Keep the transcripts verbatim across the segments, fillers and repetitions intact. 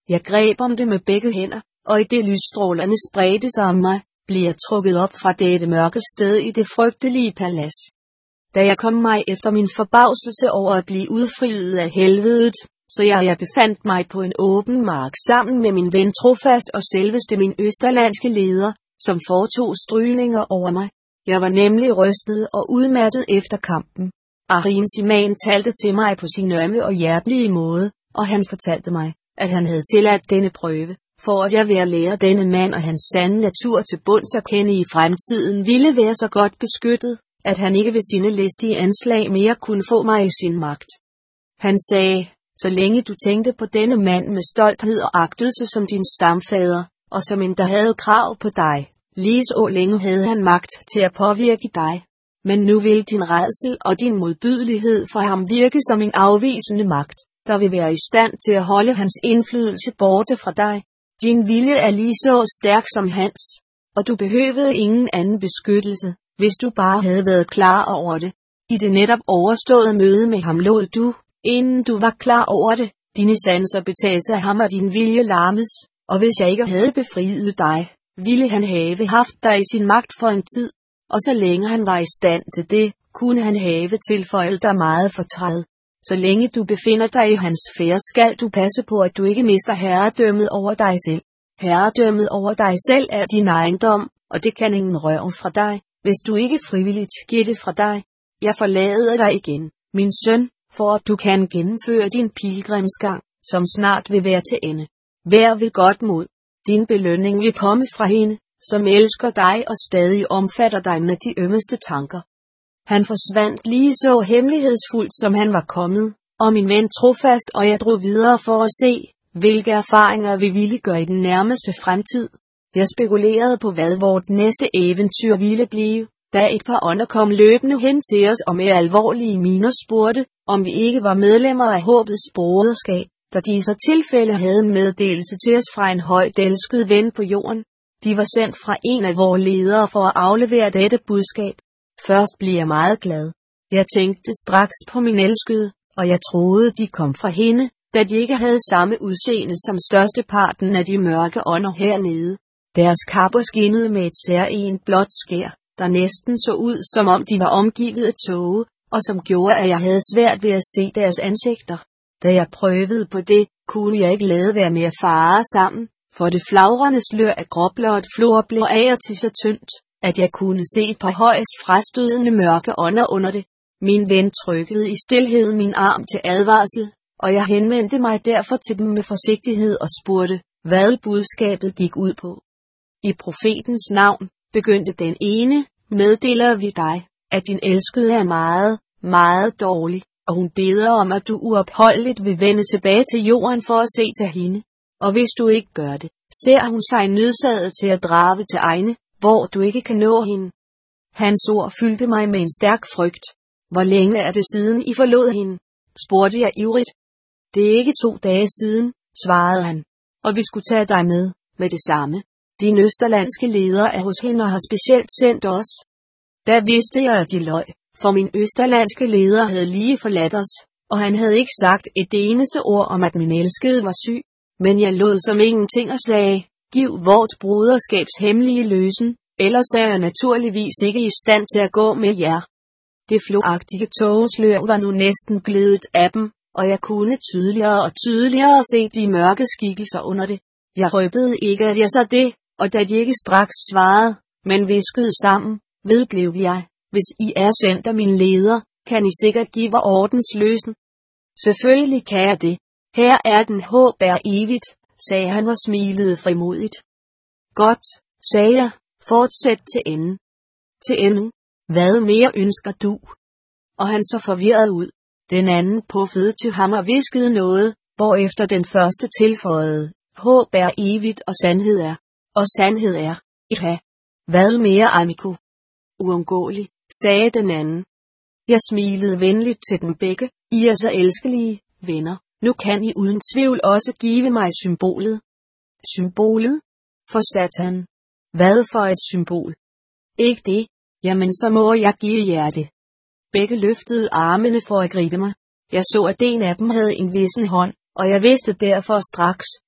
Jeg greb om det med begge hænder, og i det lysstrålerne spredte sig om mig, blev jeg trukket op fra dette mørke sted i det frygtelige palads. Da jeg kom mig efter min forbavselse over at blive udfriet af helvedet, så jeg, jeg befandt mig på en åben mark sammen med min ven Trofast og selveste min østerlandske leder, som foretog strygninger over mig. Jeg var nemlig rystet og udmattet efter kampen. Ahriman talte til mig på sin ømme og hjertelige måde, og han fortalte mig, at han havde tilladt denne prøve, for at jeg ved at lære denne mand og hans sande natur til bunds at kende i fremtiden ville være så godt beskyttet, at han ikke ved sine listige anslag mere kunne få mig i sin magt. Han sagde, så længe du tænkte på denne mand med stolthed og agtelse som din stamfader, og som en der havde krav på dig, lige så længe havde han magt til at påvirke dig. Men nu vil din rædsel og din modbydelighed for ham virke som en afvisende magt, der vil være i stand til at holde hans indflydelse borte fra dig. Din vilje er lige så stærk som hans, og du behøvede ingen anden beskyttelse, hvis du bare havde været klar over det. I det netop overståede møde med ham lod du, inden du var klar over det, dine sanser betage sig af ham og din vilje larmes, og hvis jeg ikke havde befriet dig, ville han have haft dig i sin magt for en tid, og så længe han var i stand til det, kunne han have tilføjet dig meget fortræd. Så længe du befinder dig i hans færd, skal du passe på, at du ikke mister herredømmet over dig selv. Herredømmet over dig selv er din ejendom, og det kan ingen røve fra dig, hvis du ikke frivilligt giver det fra dig. Jeg forlader dig igen, min søn, for at du kan gennemføre din pilgrimsgang, som snart vil være til ende. Vær ved godt mod. Din belønning vil komme fra hende, som elsker dig og stadig omfatter dig med de ømmeste tanker. Han forsvandt lige så hemmelighedsfuldt, som han var kommet, og min ven Trofast og jeg drog videre for at se, hvilke erfaringer vi ville gøre i den nærmeste fremtid. Jeg spekulerede på, hvad vort næste eventyr ville blive, da et par ånder kom løbende hen til os og med alvorlige miner spurgte, om vi ikke var medlemmer af håbets broderskab, da de i så tilfælde havde en meddelelse til os fra en højt elsket ven på jorden. De var sendt fra en af vores ledere for at aflevere dette budskab. Først blev jeg meget glad. Jeg tænkte straks på min elskede, og jeg troede, de kom fra hende, da de ikke havde samme udseende som størsteparten af de mørke ånder hernede. Deres kapper skinnede med et særligt blåt skær, der næsten så ud, som om de var omgivet af tåge, og som gjorde, at jeg havde svært ved at se deres ansigter. Da jeg prøvede på det, kunne jeg ikke lade være med at fare sammen, for det flagrende slør af gråblåt flor blev af og til så tyndt, at jeg kunne se et par højst frastødende mørke ånder under det. Min ven trykkede i stilhed min arm til advarsel, og jeg henvendte mig derfor til dem med forsigtighed og spurgte, hvad budskabet gik ud på. I profetens navn, begyndte den ene, meddeler vi dig, at din elskede er meget, meget dårlig, og hun beder om, at du uopholdeligt vil vende tilbage til jorden for at se til hende. Og hvis du ikke gør det, ser hun sig nødsaget til at drage til egne, hvor du ikke kan nå hende. Hans ord fyldte mig med en stærk frygt. Hvor længe er det siden I forlod hende? Spurgte jeg ivrigt. Det er ikke to dage siden, svarede han, og vi skulle tage dig med, med det samme. Din østerlandske leder er hos hende og har specielt sendt os. Da vidste jeg, at de løg, for min østerlandske leder havde lige forladt os, og han havde ikke sagt et eneste ord om, at min elskede var syg. Men jeg lod som ingenting og sagde, giv vort broderskabs hemmelige løsen, ellers er jeg naturligvis ikke i stand til at gå med jer. Det flogagtige tågeslør var nu næsten glædet af dem, og jeg kunne tydeligere og tydeligere se de mørke skikkelser under det. Jeg røbede ikke, at jeg så det, og da de ikke straks svarede, men viskede sammen, vedblev jeg, hvis I er sendt af min leder, kan I sikkert give vor ordens løsen. Selvfølgelig kan jeg det. Her er den, håb er evigt, sagde han og smilede frimodigt. Godt, sagde jeg, fortsæt til enden. Til enden? Hvad mere ønsker du? Og han så forvirret ud. Den anden puffede til ham og viskede noget, hvorefter den første tilføjede, håb er evigt og sandhed er, og sandhed er, ja. Hvad mere, amico? Uundgåeligt, sagde den anden. Jeg smilede venligt til dem begge, I er så elskelige, venner. Nu kan I uden tvivl også give mig symbolet. Symbolet? For Satan. Hvad for et symbol? Ikke det, jamen så må jeg give jer det. Begge løftede armene for at gribe mig. Jeg så, at en af dem havde en vissen hånd, og jeg vidste derfor straks,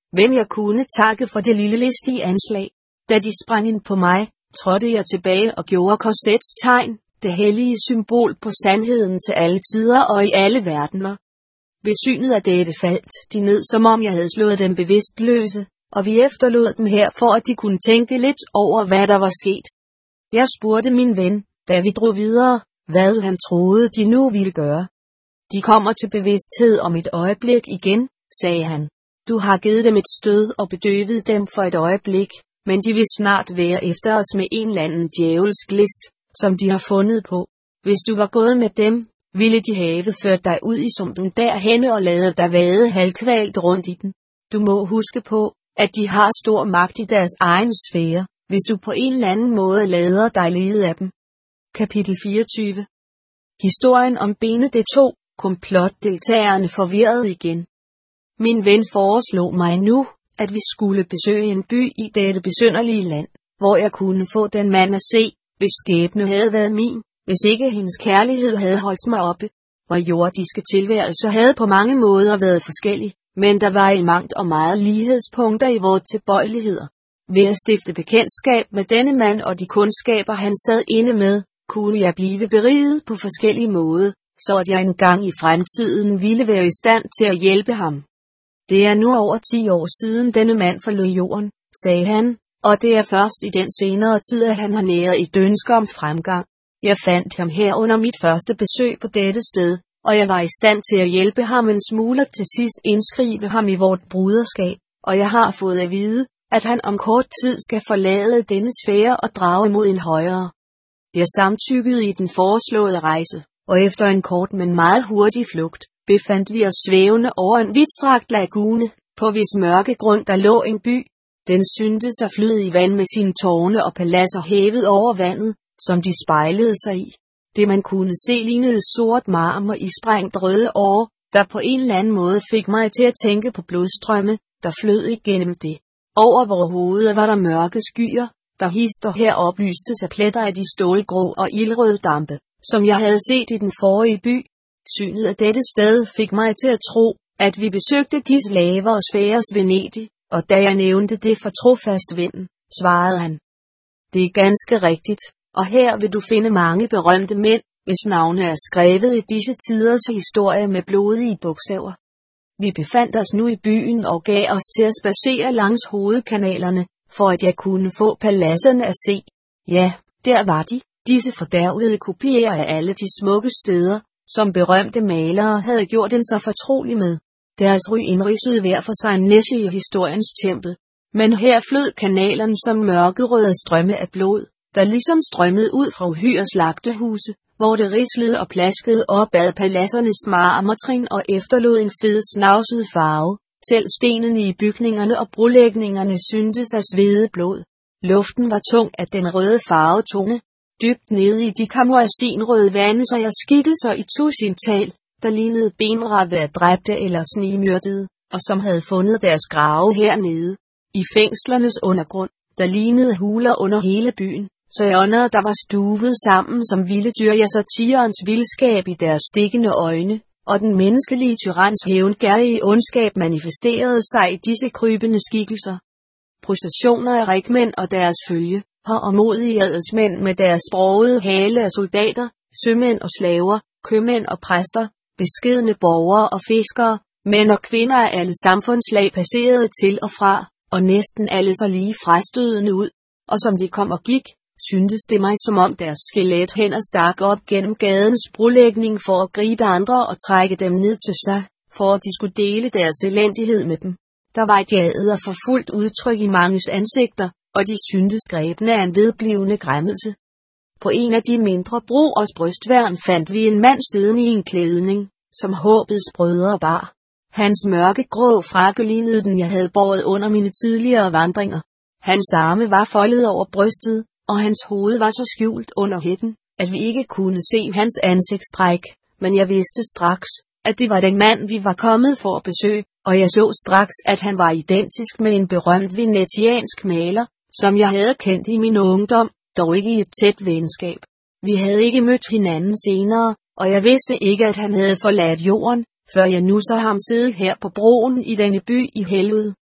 hvem jeg kunne takke for det lille listige anslag. Da de sprang ind på mig, trådte jeg tilbage og gjorde korsets tegn, det hellige symbol på sandheden til alle tider og i alle verdener. Ved synet af dette faldt de ned, som om jeg havde slået dem bevidstløse, og vi efterlod dem her for at de kunne tænke lidt over, hvad der var sket. Jeg spurgte min ven, da vi drog videre, hvad han troede de nu ville gøre. De kommer til bevidsthed om et øjeblik igen, sagde han. Du har givet dem et stød og bedøvet dem for et øjeblik, men de vil snart være efter os med en eller anden djævelsk list, som de har fundet på. Hvis du var gået med dem, ville de have ført dig ud i sumpen derhenne og ladet dig vade halvkvalt rundt i den. Du må huske på, at de har stor magt i deres egen sfære, hvis du på en eller anden måde lader dig lede af dem. Kapitel fireogtyve. Historien om Benedetto, komplotdeltagerne forvirret igen. Min ven foreslog mig nu, at vi skulle besøge en by i dette besynderlige land, hvor jeg kunne få den mand at se, hvis skæbne havde været min, hvis ikke hendes kærlighed havde holdt mig oppe. Vor jordiske tilværelse havde på mange måder været forskellig, men der var i mangt og meget lighedspunkter i vores tilbøjeligheder. Ved at stifte bekendtskab med denne mand og de kundskaber han sad inde med, kunne jeg blive beriget på forskellige måder, så at jeg engang i fremtiden ville være i stand til at hjælpe ham. Det er nu over ti år siden denne mand forlod jorden, sagde han, og det er først i den senere tid, at han har næret et ønske om fremgang. Jeg fandt ham her under mit første besøg på dette sted, og jeg var i stand til at hjælpe ham en smule til sidst indskrive ham i vort bruderskab, og jeg har fået at vide, at han om kort tid skal forlade denne sfære og drage imod en højere. Jeg samtykkede i den foreslåede rejse, og efter en kort men meget hurtig flugt, befandt vi os svævende over en vidtstrakt lagune, på hvis mørke grund der lå en by. Den syntes at flyde i vand med sine tårne og paladser hævet over vandet, som de spejlede sig i. Det man kunne se lignede sort marmor i sprængt røde år, der på en eller anden måde fik mig til at tænke på blodstrømme, der flød igennem det. Over vores hoveder var der mørke skyer, der hist og her oplystes af pletter af de stålgrå og ildrøde dampe, som jeg havde set i den forrige by. Synet af dette sted fik mig til at tro, at vi besøgte disse lavere sfæres Venedig, og da jeg nævnte det for trofast vennen, svarede han. Det er ganske rigtigt, og her vil du finde mange berømte mænd, hvis navne er skrevet i disse tiders historie med blodige bogstaver. Vi befandt os nu i byen og gav os til at spacere langs hovedkanalerne, for at jeg kunne få paladserne at se. Ja, der var de, disse fordærvede kopier af alle de smukke steder, som berømte malere havde gjort den så fortrolig med. Deres ry indridsede hver for sig en næse i historiens tempel. Men her flød kanalerne som mørkerøde strømme af blod, der ligesom strømmede ud fra uhyre slagtehuse, hvor det rislede og plaskede op ad paladsernes marmortrin og efterlod en fed snavset farve. Selv stenene i bygningerne og brolægningerne syntes at svede blod. Luften var tung af den røde farvetone. Dybt nede i de kammersinrøde vande så jeg skikkelser i tusintal, der lignede benrette af dræbte eller snigmyrdede, og som havde fundet deres grave hernede. I fængslernes undergrund, der lignede huler under hele byen, så ånder der var stuvet sammen som vilde dyr, ja så tigerens vildskab i deres stikkende øjne, og den menneskelige tyrans hævngærige ondskab manifesterede sig i disse krybende skikkelser. Processioner af rigmænd og deres følge, og modige adelsmænd med deres brogede hale af soldater, sømænd og slaver, købmænd og præster, beskedne borgere og fiskere, mænd og kvinder af alle samfundslag passerede til og fra, og næsten alle så lige frastødende ud, og som de kom og gik, syntes det mig som om deres skelethænder stak op gennem gadens brolægning for at gribe andre og trække dem ned til sig, for at de skulle dele deres elendighed med dem. Der var et jaget og forfulgt udtryk i manges ansigter, og de syntes grebne af en vedblivende græmmelse. På en af de mindre broers brystværn fandt vi en mand siddende i en klædning, som håbets brødre bar. Hans mørke grå frakke lignede den, jeg havde båret under mine tidligere vandringer. Hans arme var foldet over brystet, og hans hoved var så skjult under hætten, at vi ikke kunne se hans ansigtstræk, men jeg vidste straks, at det var den mand, vi var kommet for at besøge, og jeg så straks, at han var identisk med en berømt venetiansk maler, som jeg havde kendt i min ungdom, dog ikke i et tæt venskab. Vi havde ikke mødt hinanden senere, og jeg vidste ikke, at han havde forladt jorden, før jeg nu så ham sidde her på broen i denne by i helvede.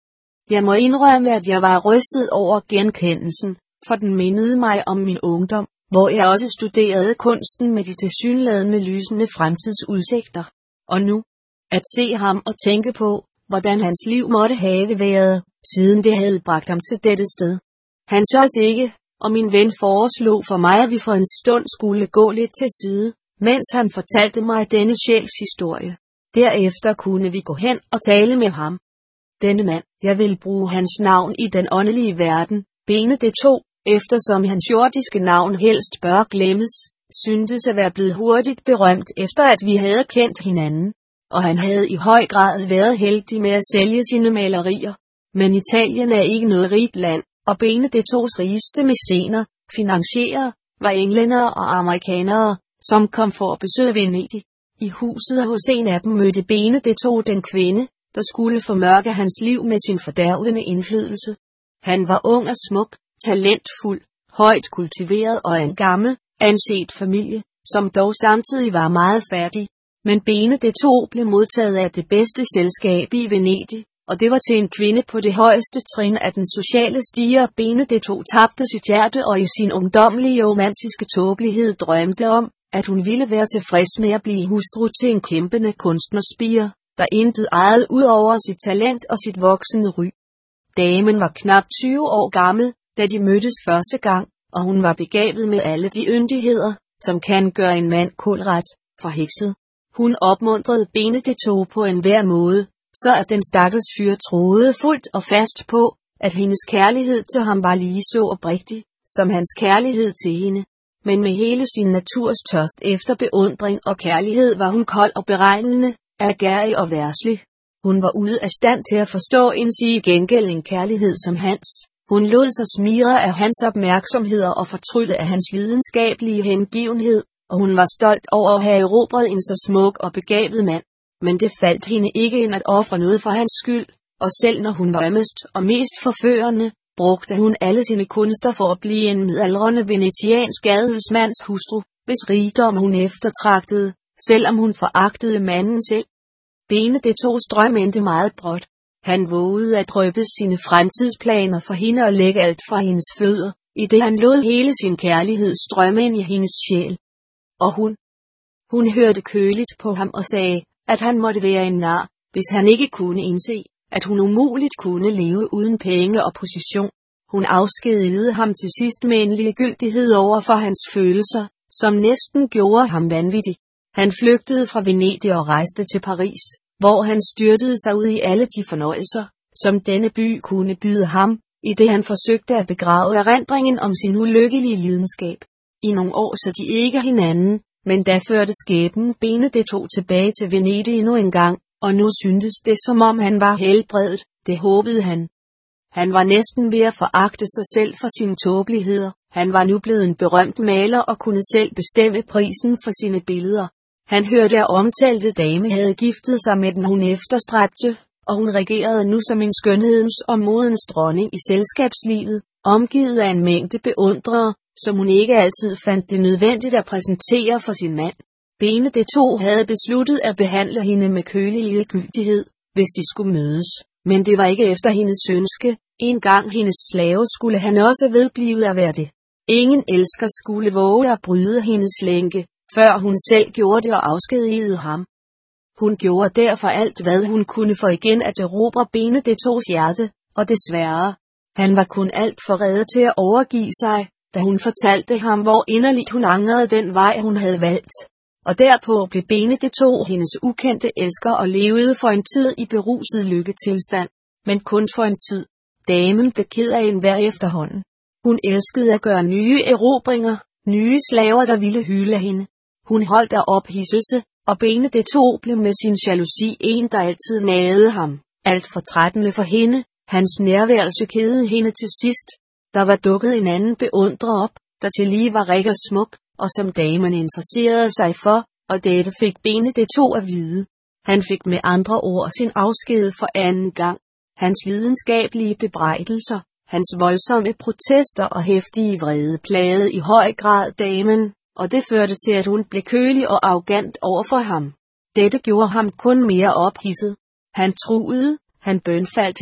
Jeg må indrømme, at jeg var rystet over genkendelsen, for den mindede mig om min ungdom, hvor jeg også studerede kunsten med de tilsyneladende lysende fremtidsudsigter. Og nu, at se ham og tænke på, hvordan hans liv måtte have været, siden det havde bragt ham til dette sted. Han sås ikke, og min ven foreslog for mig, at vi for en stund skulle gå lidt til side, mens han fortalte mig denne sjælshistorie. Derefter kunne vi gå hen og tale med ham. Denne mand, jeg vil bruge hans navn i den åndelige verden, Benedetto, eftersom hans jordiske navn helst bør glemmes, syntes at være blevet hurtigt berømt efter at vi havde kendt hinanden, og han havde i høj grad været heldig med at sælge sine malerier. Men Italien er ikke noget rigt land, og Benedettos rigeste mæscener, finansierer, var englændere og amerikanere, som kom for at besøge Venedig. I huset hos en af dem mødte Benedetto den kvinde, der skulle formørke hans liv med sin fordærvende indflydelse. Han var ung og smuk, talentfuld, højt kultiveret og en gammel, anset familie, som dog samtidig var meget fattig. Men Benedetto blev modtaget af det bedste selskab i Venedig, og det var til en kvinde på det højeste trin af den sociale stige. Benedetto tabte sit hjerte og i sin ungdommelige romantiske tåbelighed drømte om, at hun ville være tilfreds med at blive hustru til en kæmpende kunstnerspire, der intet ejede ud over sit talent og sit voksende ry. Damen var knap tyve år gammel, da de mødtes første gang, og hun var begavet med alle de yndigheder, som kan gøre en mand kulret, forhekset. Hun opmuntrede Benedetto på enhver måde, så at den stakkels fyr troede fuldt og fast på, at hendes kærlighed til ham var lige så oprigtig, som hans kærlighed til hende. Men med hele sin naturs tørst efter beundring og kærlighed var hun kold og beregnende, ærgerrig og værslig. Hun var ude af stand til at forstå en sige gengæld en kærlighed som hans. Hun lod sig smire af hans opmærksomheder og fortrylle af hans lidenskabelige hengivenhed, og hun var stolt over at have erobret en så smuk og begavet mand. Men det faldt hende ikke ind at ofre noget for hans skyld, og selv når hun var ømmest og mest forførende, brugte hun alle sine kunster for at blive en midaldrende venetiansk adelsmands hustru, hvis rigdom hun eftertragtede, selvom hun foragtede manden selv. Benedettos drøm endte meget bråt. Han vågede at drøbe sine fremtidsplaner for hende og lægge alt fra hendes fødder, i det han lod hele sin kærlighed strømme ind i hendes sjæl. Og hun, hun hørte køligt på ham og sagde, at han måtte være en nar, hvis han ikke kunne indse, at hun umuligt kunne leve uden penge og position. Hun afskedigede ham til sidst med en ligegyldighed over for hans følelser, som næsten gjorde ham vanvittig. Han flygtede fra Venedig og rejste til Paris, hvor han styrtede sig ud i alle de fornøjelser, som denne by kunne byde ham, i det han forsøgte at begrave erindringen om sin ulykkelige lidenskab. I nogle år så de ikke hinanden, men da førte skæbnen Benedetto tilbage til Venedig endnu en gang, og nu syntes det som om han var helbredet, det håbede han. Han var næsten ved at foragte sig selv for sine tåbeligheder. Han var nu blevet en berømt maler og kunne selv bestemme prisen for sine billeder. Han hørte at omtalte dame havde giftet sig med den hun efterstræbte, og hun regerede nu som en skønhedens og modens dronning i selskabslivet, omgivet af en mængde beundrere, som hun ikke altid fandt det nødvendigt at præsentere for sin mand. Benedetto havde besluttet at behandle hende med kølig ligegyldighed, hvis de skulle mødes, men det var ikke efter hendes ønske. En gang hendes slave skulle han også vedblive at være det. Ingen elsker skulle våge at bryde hendes lænke, før hun selv gjorde det og afskedigede ham. Hun gjorde derfor alt, hvad hun kunne for igen at erobre Benedettos hjerte, og desværre, han var kun alt for rede til at overgive sig, da hun fortalte ham, hvor inderligt hun angrede den vej, hun havde valgt. Og derpå blev Benedetto hendes ukendte elsker og levede for en tid i beruset lykketilstand, men kun for en tid. Damen blev ked af enhver efterhånden. Hun elskede at gøre nye erobringer, nye slaver, der ville hyle hende. Hun holdt af ophidselse, og Benedetto blev med sin jalousi en, der altid nagede ham. Alt for trættende for hende, hans nærværelse kedede hende til sidst. Der var dukket en anden beundrer op, der til lige var rig og smuk, og som damen interesserede sig for, og dette fik Benedetto at vide. Han fik med andre ord sin afsked for anden gang. Hans lidenskabelige bebrejdelser, hans voldsomme protester og heftige vrede plagede i høj grad damen, og det førte til, at hun blev kølig og arrogant over for ham. Dette gjorde ham kun mere ophidset. Han truede, han bønfaldt hende,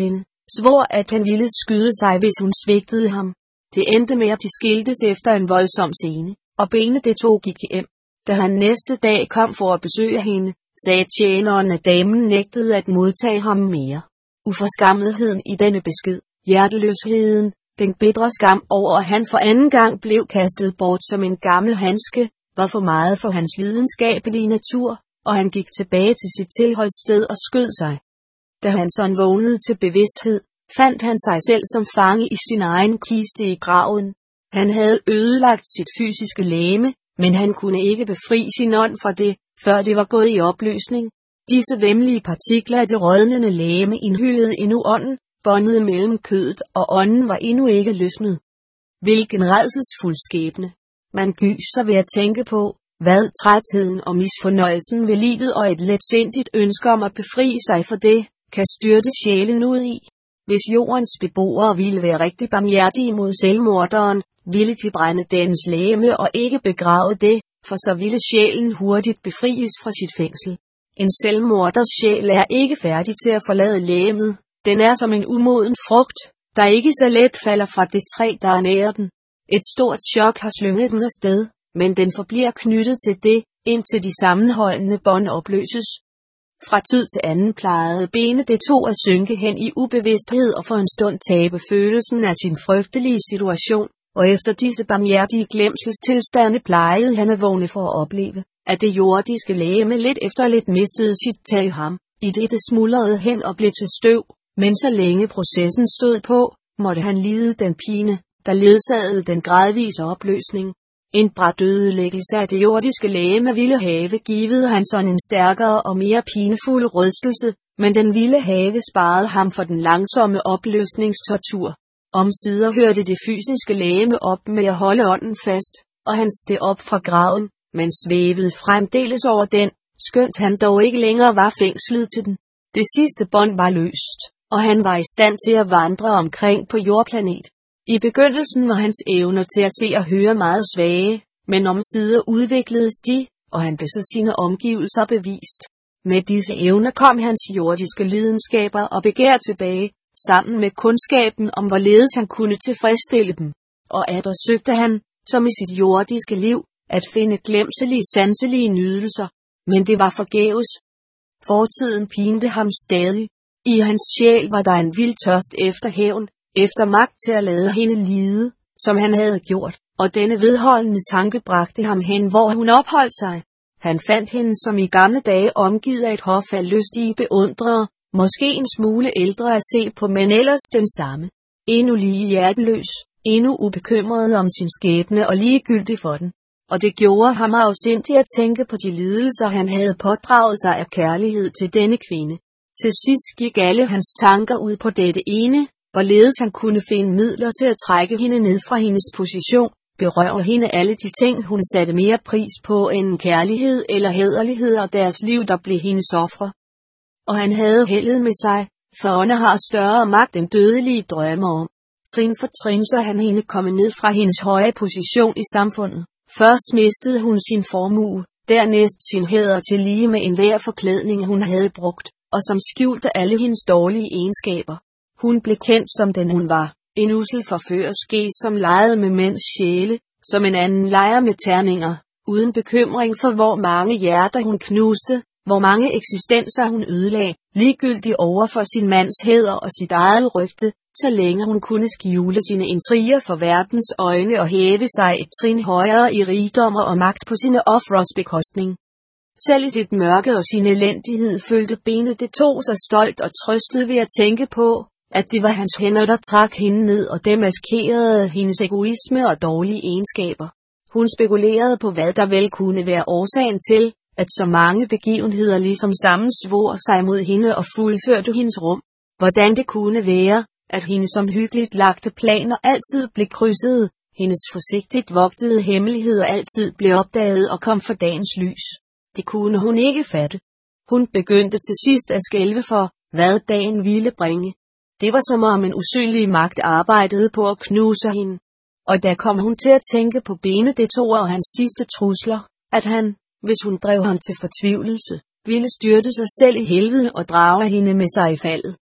svor at han ville skyde sig, hvis hun svigtede ham. Det endte med at de skiltes efter en voldsom scene, og Benedetto gik hjem. Da han næste dag kom for at besøge hende, sagde tjeneren, at damen nægtede at modtage ham mere. Uforskammetheden i denne besked, hjerteløsheden, den bitre skam over at han for anden gang blev kastet bort som en gammel handske, var for meget for hans lidenskabelige natur, og han gik tilbage til sit tilholdssted og skød sig. Da han sådan vågnede til bevidsthed, fandt han sig selv som fange i sin egen kiste i graven. Han havde ødelagt sit fysiske legeme, men han kunne ikke befri sin ånd fra det, før det var gået i opløsning. Disse væmmelige partikler af det rådnende legeme indhyllede endnu ånden, båndet mellem kødet og ånden var endnu ikke løsnet. Hvilken rædselsfuld skæbne. Man gyser ved at tænke på, hvad trætheden og misfornøjelsen ved livet og et letsindigt ønske om at befri sig for det, kan styrte sjælen ud i. Hvis jordens beboere ville være rigtig barmhjertige mod selvmorderen, ville de brænde dens legeme og ikke begrave det, for så ville sjælen hurtigt befries fra sit fængsel. En selvmorders sjæl er ikke færdig til at forlade legemet. Den er som en umoden frugt, der ikke så let falder fra det træ, der ernærer den. Et stort chok har slynget den afsted, men den forbliver knyttet til det, indtil de sammenholdende bånd opløses. Fra tid til anden plejede Benedetto at synke hen i ubevidsthed og for en stund tabe følelsen af sin frygtelige situation, og efter disse barmhjertige glemselstilstande plejede han at vågne for at opleve, at det jordiske legeme lidt efter lidt mistede sit tag i ham, i det det smuldrede hen og blev til støv, men så længe processen stod på, måtte han lide den pine, der ledsagede den gradvise opløsning. En brat ødelæggelse af det jordiske legeme ville have givet han sådan en stærkere og mere pinefuld rystelse, men den ville have sparet ham for den langsomme opløsningstortur. Omsider hørte det fysiske legeme op med at holde ånden fast, og han steg op fra graven, men svævede fremdeles over den, skønt han dog ikke længere var fængslet til den. Det sidste bånd var løst, og han var i stand til at vandre omkring på jordplanet. I begyndelsen var hans evner til at se og høre meget svage, men omsider udvikledes de, og han blev så sine omgivelser bevist. Med disse evner kom hans jordiske lidenskaber og begær tilbage, sammen med kundskaben om hvorledes han kunne tilfredsstille dem. Og atter søgte han, som i sit jordiske liv, at finde glemselige sanselige nydelser, men det var forgæves. Fortiden pinte ham stadig. I hans sjæl var der en vild tørst efter hævn, efter magt til at lade hende lide, som han havde gjort, og denne vedholdende tanke bragte ham hen, hvor hun opholdt sig. Han fandt hende som i gamle dage omgivet af et hof af lystige beundrere, måske en smule ældre at se på, men ellers den samme. Endnu lige hjerteløs, endnu ubekymret om sin skæbne og ligegyldig for den. Og det gjorde ham afsindig at tænke på de lidelser, han havde pådraget sig af kærlighed til denne kvinde. Til sidst gik alle hans tanker ud på dette ene, hvorledes han kunne finde midler til at trække hende ned fra hendes position, berøre hende alle de ting, hun satte mere pris på end kærlighed eller hæderlighed og deres liv, der blev hendes ofre. Og han havde heldet med sig, for ånder har større magt end dødelige drømmer om. Trin for trin så han hende komme ned fra hendes høje position i samfundet. Først mistede hun sin formue, dernæst sin hæder til lige med enhver forklædning, hun havde brugt, og som skjulte alle hendes dårlige egenskaber. Hun blev kendt som den hun var, en ussel forførerske, som legede med mænds sjæle, som en anden leger med terninger, uden bekymring for hvor mange hjerter hun knuste, hvor mange eksistenser hun ødelagde, ligegyldig over for sin mands hæder og sit eget rygte, så længe hun kunne skjule sine intriger for verdens øjne og hæve sig et trin højere i rigdommer og magt på sine ofres bekostning. Selv i sit mørke og sin elendighed følte Benedetto sig stolt og trøstet ved at tænke på, at det var hans hænder, der trak hende ned og demaskerede hendes egoisme og dårlige egenskaber. Hun spekulerede på, hvad der vel kunne være årsagen til, at så mange begivenheder ligesom sammensvor sig mod hende og fuldførte hendes rum. Hvordan det kunne være, at hendes omhyggeligt lagte planer altid blev krydset, hendes forsigtigt vogtede hemmeligheder altid blev opdaget og kom for dagens lys. Det kunne hun ikke fatte. Hun begyndte til sidst at skælve for, hvad dagen ville bringe. Det var som om en usynlig magt arbejdede på at knuse hende. Og da kom hun til at tænke på Benedetto og hans sidste trusler, at han, hvis hun drev ham til fortvivlelse, ville styrte sig selv i helvede og drage hende med sig i faldet.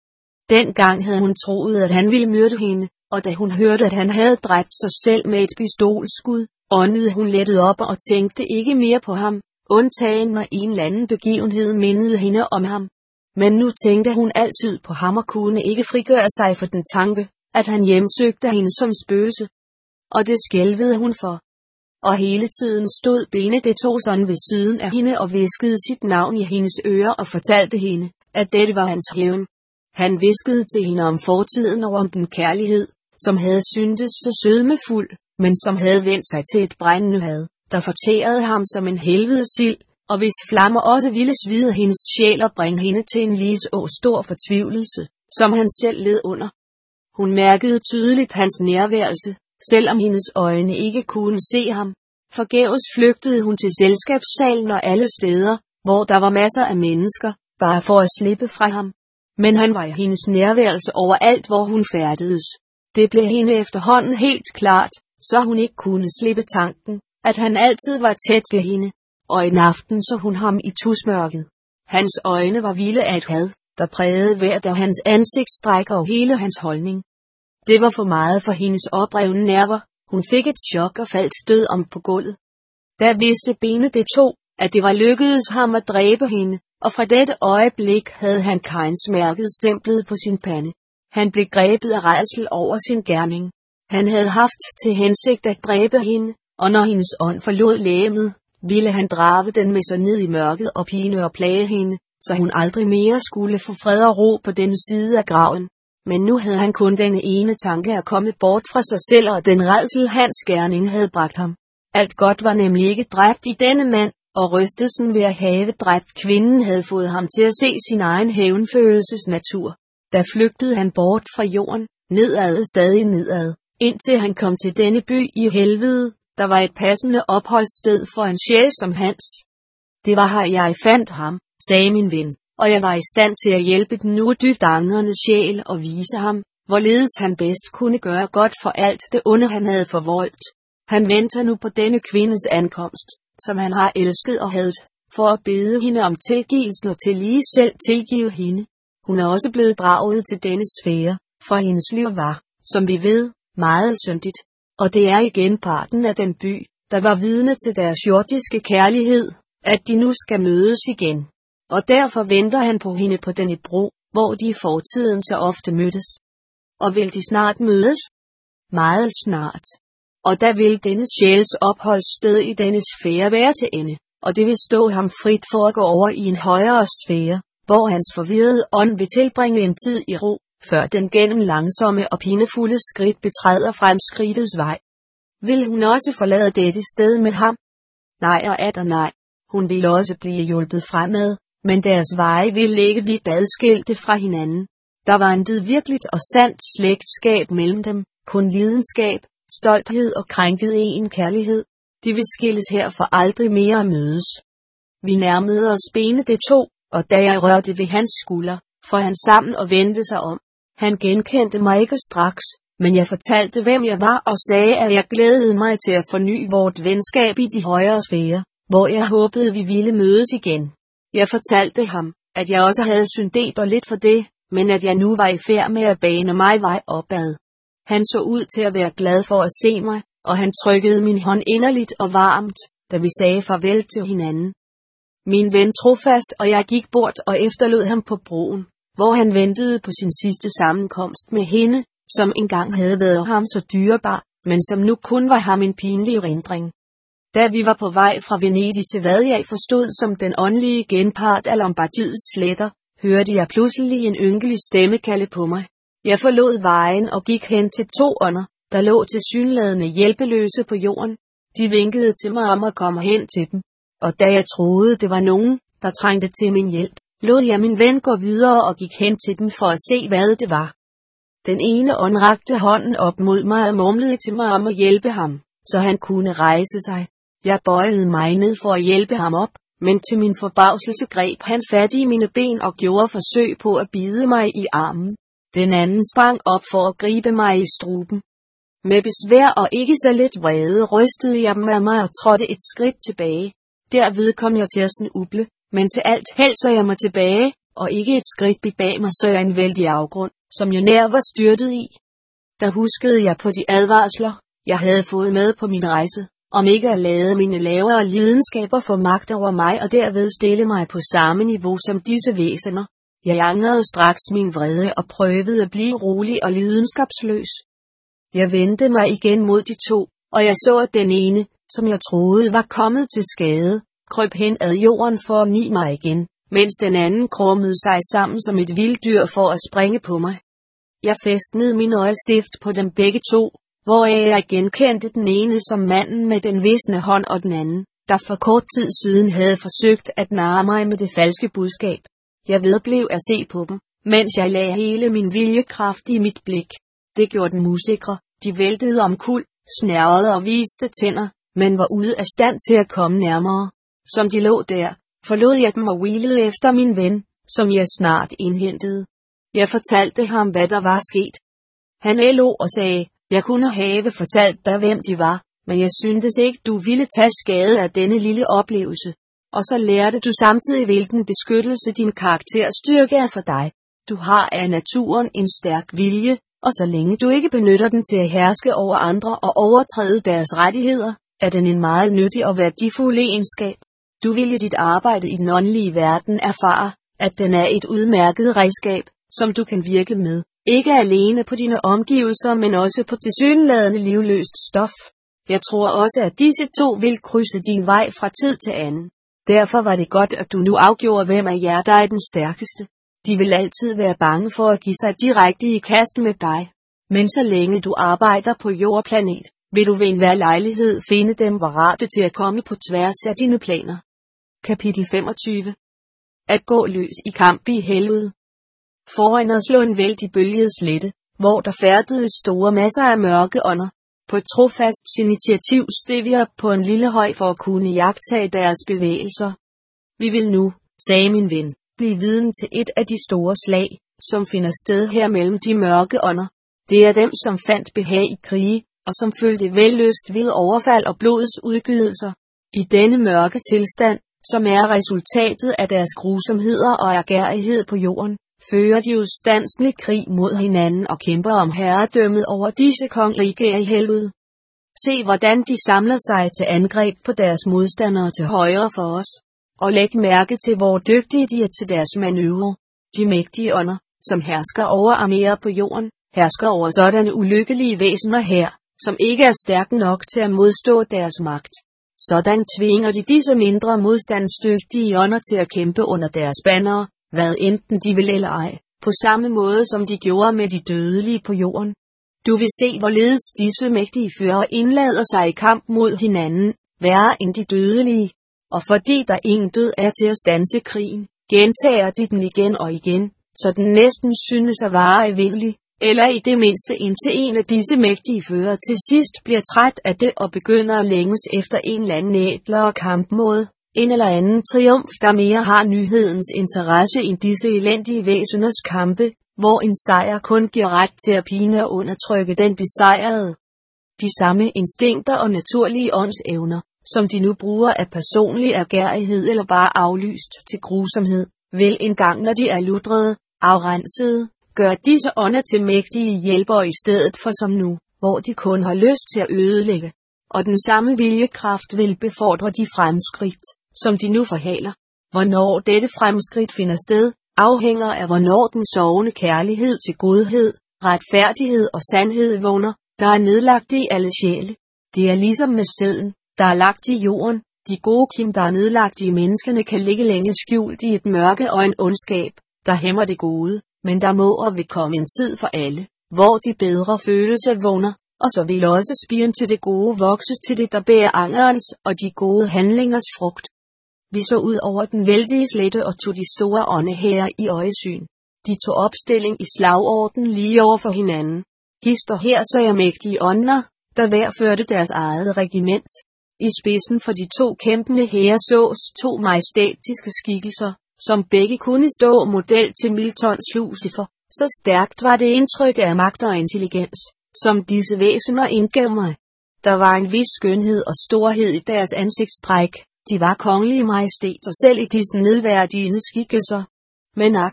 Dengang havde hun troet, at han ville myrde hende, og da hun hørte, at han havde dræbt sig selv med et pistolskud, åndede hun lettet op og tænkte ikke mere på ham, undtagen når en eller anden begivenhed mindede hende om ham. Men nu tænkte hun altid på ham og kunne ikke frigøre sig for den tanke, at han hjemsøgte hende som spøgelse. Og det skælvede hun for. Og hele tiden stod Benedettoson ved siden af hende og viskede sit navn i hendes ører og fortalte hende, at dette var hans hævn. Han viskede til hende om fortiden og om den kærlighed, som havde syntes så sødmefuld, men som havde vendt sig til et brændende had, der fortærede ham som en helvedesild, og hvis flammer også ville svide hendes sjæl og bringe hende til en lige så stor fortvivlelse, som han selv led under. Hun mærkede tydeligt hans nærværelse, selvom hendes øjne ikke kunne se ham. Forgæves flygtede hun til selskabssalen og alle steder, hvor der var masser af mennesker, bare for at slippe fra ham. Men han var i hendes nærværelse overalt, hvor hun færdedes. Det blev hende efterhånden helt klart, så hun ikke kunne slippe tanken, at han altid var tæt ved hende. Og en aften så hun ham i tusmørket. Hans øjne var vilde af et had, der prægede hvert af hans ansigtstræk og hele hans holdning. Det var for meget for hendes oprevne nerver. Hun fik et chok og faldt død om på gulvet. Der vidste Benedetto, at det var lykkedes ham at dræbe hende, og fra dette øjeblik havde han Kains-mærket stemplet på sin pande. Han blev grebet af rædsel over sin gerning. Han havde haft til hensigt at dræbe hende, og når hendes ånd forlod legemet, ville han drage den med sig ned i mørket og pine og plage hende, så hun aldrig mere skulle få fred og ro på denne side af graven. Men nu havde han kun denne ene tanke at komme bort fra sig selv og den rædsel hans gerning havde bragt ham. Alt godt var nemlig ikke dræbt i denne mand, og rystelsen ved at have dræbt kvinden havde fået ham til at se sin egen hævnfølelses natur. Da flygtede han bort fra jorden, nedad stadig nedad, indtil han kom til denne by i helvede, der var et passende opholdssted for en sjæl som hans. Det var her jeg fandt ham, sagde min ven, og jeg var i stand til at hjælpe den nu dybt angrende sjæl og vise ham, hvorledes han bedst kunne gøre godt for alt det onde han havde forvoldt. Han venter nu på denne kvindes ankomst, som han har elsket og hadet, for at bede hende om tilgivelsen og til lige selv tilgive hende. Hun er også blevet draget til denne sfære, for hendes liv var, som vi ved, meget syndigt. Og det er igen parten af den by, der var vidne til deres jordiske kærlighed, at de nu skal mødes igen. Og derfor venter han på hende på denne bro, hvor de i fortiden så ofte mødtes. Og vil de snart mødes? Meget snart. Og der vil denne sjæls opholdssted i denne sfære være til ende, og det vil stå ham frit for at gå over i en højere sfære, hvor hans forvirrede ånd vil tilbringe en tid i ro, før den gennem langsomme og pinefulde skridt betræder fremskridtets vej. Vil hun også forlade dette sted med ham? Nej og atter nej. Hun vil også blive hjulpet fremad, men deres veje vil ligge vidt adskilte fra hinanden. Der var intet virkeligt og sandt slægtskab mellem dem, kun lidenskab, stolthed og krænket en kærlighed. De vil skilles her for aldrig mere at mødes. Vi nærmede os Benedetto, og da jeg rørte ved hans skulder, for han sammen og vendte sig om. Han genkendte mig ikke straks, men jeg fortalte hvem jeg var og sagde, at jeg glædede mig til at forny vort venskab i de højere sfære, hvor jeg håbede vi ville mødes igen. Jeg fortalte ham, at jeg også havde syndet og lidt for det, men at jeg nu var i færd med at bane mig vej opad. Han så ud til at være glad for at se mig, og han trykkede min hånd inderligt og varmt, da vi sagde farvel til hinanden. Min ven trofast, og jeg gik bort og efterlod ham på broen, hvor han ventede på sin sidste sammenkomst med hende, som engang havde været ham så dyrebar, men som nu kun var ham en pinlig erindring. Da vi var på vej fra Venedig til hvad jeg forstod som den åndelige genpart af Lombardiets sletter, hørte jeg pludselig en ynkelig stemme kalde på mig. Jeg forlod vejen og gik hen til to ånder, der lå tilsyneladende hjælpeløse på jorden. De vinkede til mig om at komme hen til dem, og da jeg troede det var nogen, der trængte til min hjælp, lod jeg min ven gå videre og gik hen til dem for at se hvad det var. Den ene ånd rakte hånden op mod mig og mumlede til mig om at hjælpe ham, så han kunne rejse sig. Jeg bøjede mig ned for at hjælpe ham op, men til min forbavselse greb han fat i mine ben og gjorde forsøg på at bide mig i armen. Den anden sprang op for at gribe mig i struben. Med besvær og ikke så lidt vrede rystede jeg dem af mig og trådte et skridt tilbage. Derved kom jeg til at snuble, men til alt held så jeg mig tilbage, og ikke et skridt bag mig så jeg en vældig afgrund, som jeg nær var styrtet i. Der huskede jeg på de advarsler, jeg havde fået med på min rejse, om ikke at lade mine lavere lidenskaber få magt over mig og derved stille mig på samme niveau som disse væsener. Jeg angrede straks min vrede og prøvede at blive rolig og lidenskabsløs. Jeg vendte mig igen mod de to, og jeg så at den ene, som jeg troede var kommet til skade, krøb hen ad jorden for at ni mig igen, mens den anden krummede sig sammen som et vilddyr for at springe på mig. Jeg fæstnede min øjestift på dem begge to, hvoraf jeg genkendte den ene som manden med den visne hånd og den anden, der for kort tid siden havde forsøgt at narre mig med det falske budskab. Jeg vedblev at se på dem, mens jeg lagde hele min viljekraft i mit blik. Det gjorde dem usikre, de væltede omkuld, snærrede og viste tænder, men var ude af stand til at komme nærmere. Som de lå der, forlod jeg dem og hvilede efter min ven, som jeg snart indhentede. Jeg fortalte ham, hvad der var sket. Han lå og sagde, jeg kunne have fortalt dig, hvem de var, men jeg syntes ikke, du ville tage skade af denne lille oplevelse. Og så lærte du samtidig, hvilken beskyttelse din karakterstyrke er for dig. Du har af naturen en stærk vilje, og så længe du ikke benytter den til at herske over andre og overtræde deres rettigheder, er den en meget nyttig og værdifuld egenskab. Du vil i dit arbejde i den åndelige verden erfare, at den er et udmærket redskab, som du kan virke med, ikke alene på dine omgivelser, men også på tilsyneladende livløst stof. Jeg tror også, at disse to vil krydse din vej fra tid til anden. Derfor var det godt, at du nu afgjorde, hvem af jer der er den stærkeste. De vil altid være bange for at give sig direkte i kast med dig. Men så længe du arbejder på jordplanet, vil du ved enhver lejlighed finde dem parate til at komme på tværs af dine planer. Kapitel femogtyve. At gå løs i kamp i helvede. Foran os lå en vældig bølget slette, hvor der færdedes store masser af mørke ånder. På et trofast initiativ steg vi op på en lille høj for at kunne jagtage deres bevægelser. Vi vil nu, sagde min ven, blive viden til et af de store slag, som finder sted her mellem de mørke ånder. Det er dem, som fandt behag i krige, og som følte vellyst ved overfald og blodets udgydelser. I denne mørke tilstand, som er resultatet af deres grusomheder og ærgerrighed på jorden, fører de ustandseligt krig mod hinanden og kæmper om herredømmet over disse kongeriger i helvede. Se hvordan de samler sig til angreb på deres modstandere til højre for os, og læg mærke til hvor dygtige de er til deres manøvre. De mægtige ånder, som hersker over arméer på jorden, hersker over sådanne ulykkelige væsener her, som ikke er stærke nok til at modstå deres magt. Sådan tvinger de disse mindre modstandsdygtige ånder til at kæmpe under deres bannere, hvad enten de vil eller ej, på samme måde som de gjorde med de dødelige på jorden. Du vil se hvorledes disse mægtige fører indlader sig i kamp mod hinanden, værre end de dødelige. Og fordi der ingen død er til at standse krigen, gentager de den igen og igen, så den næsten synes at vare evindelig, eller i det mindste indtil en af disse mægtige fører til sidst bliver træt af det og begynder at længes efter en eller anden ædlere kampmåde, en eller anden triumf, der mere har nyhedens interesse end disse elendige væseners kampe, hvor en sejr kun giver ret til at pine og undertrykke den besejrede. De samme instinkter og naturlige åndsevner, som de nu bruger af personlig ærgerrighed eller bare aflyst til grusomhed, vil engang når de er ludrede, afrensede, gøre disse ånder til mægtige hjælpere i stedet for som nu, hvor de kun har lyst til at ødelægge. Og den samme viljekraft vil befordre de fremskridt, som de nu forhaler. Hvornår dette fremskridt finder sted, afhænger af hvornår den sovende kærlighed til godhed, retfærdighed og sandhed vågner, der er nedlagt i alle sjæle. Det er ligesom med sæden, der er lagt i jorden. De gode kim, der er nedlagt i menneskene, kan ligge længe skjult i et mørke og en ondskab, der hæmmer det gode, men der må og vil komme en tid for alle, hvor de bedre følelser vågner, og så vil også spiren til det gode vokse til det, der bærer angerens og de gode handlingers frugt. Vi så ud over den vældige slette og tog de store åndehære i øjesyn. De tog opstilling i slagorden lige over for hinanden. Hist og her så jeg mægtige ånder, der hver førte deres eget regiment. I spidsen for de to kæmpende hære sås to majestætiske skikkelser, som begge kunne stå model til Miltons Lucifer. Så stærkt var det indtryk af magt og intelligens, som disse væsener indgav mig. Der var en vis skønhed og storhed i deres ansigtstræk. De var kongelige majestæter selv i disse nedværdigende skikkelser. Men ak,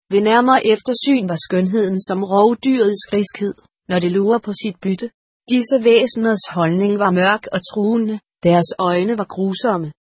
Ved nærmere eftersyn var skønheden som rovdyrets griskhed, når det lurer på sit bytte. Disse væseners holdning var mørk og truende, deres øjne var grusomme,